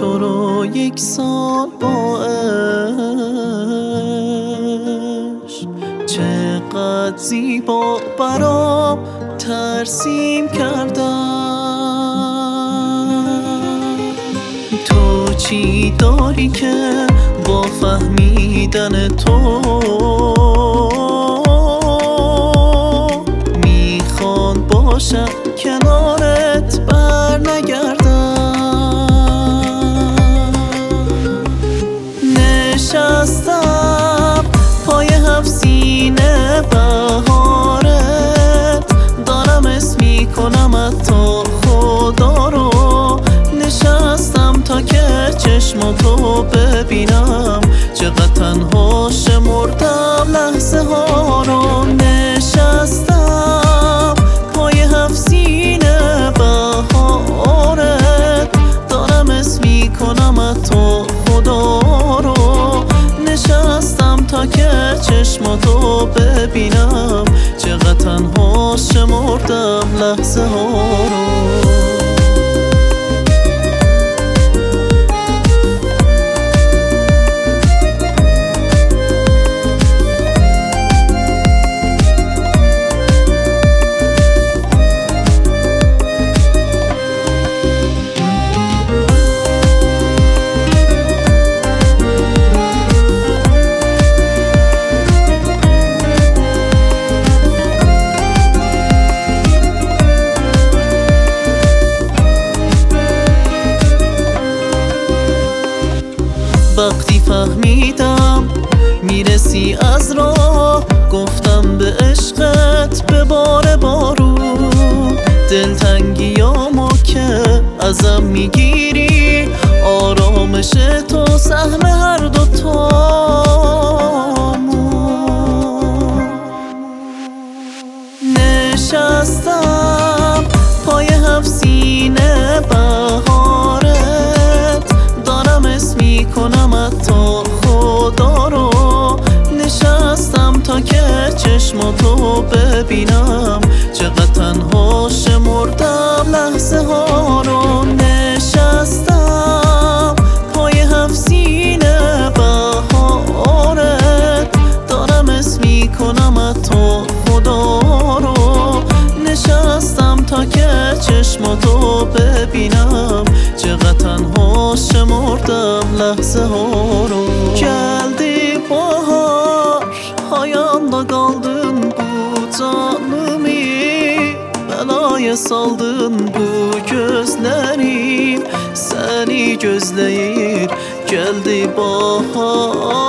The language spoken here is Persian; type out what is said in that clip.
تو رو یک سال با عشق چقدر زیبا برام ترسیم کردم. تو چی داری که با فهمیدن تو میخوان باشم کنارت بر نگردم. نشستم پای هفت سینه بهارت، دارم اسم میکنم تا خدا رو. نشستم تا که چشماتو ببینم، چقدر تنها شمردم لحظه ها رو. نشستم پای هفت سینه بهارت، دارم اسم میکنم تا خدا رو. نشستم تا که چشماتو ببینم، چقدر تنها شمردم لحظه ها رو. وقتی فهمیدم میرسی از راه، گفتم به عشقت بباره بارون. دلتنگیامو که ازم میگیری، آرامش تو سهم هر دوتامون. نشستم پای هفت سینه بهارت، دارم اسم میکنم تا خدا رو. نشستم تا که چشماتو ببینم، چقدر تنها شمردم لحظه ها رو. نشستم پای هفت سینه بهارت، دارم اسم میکنم تا خدا رو. نشستم تا که چشماتو ببینم، چقدر تنها شمردم لحظه ها رو. Geldi bahar, hayanda kaldın bu canımı, belaya saldın bu gözlerim, seni gözleyir. Geldi bahar,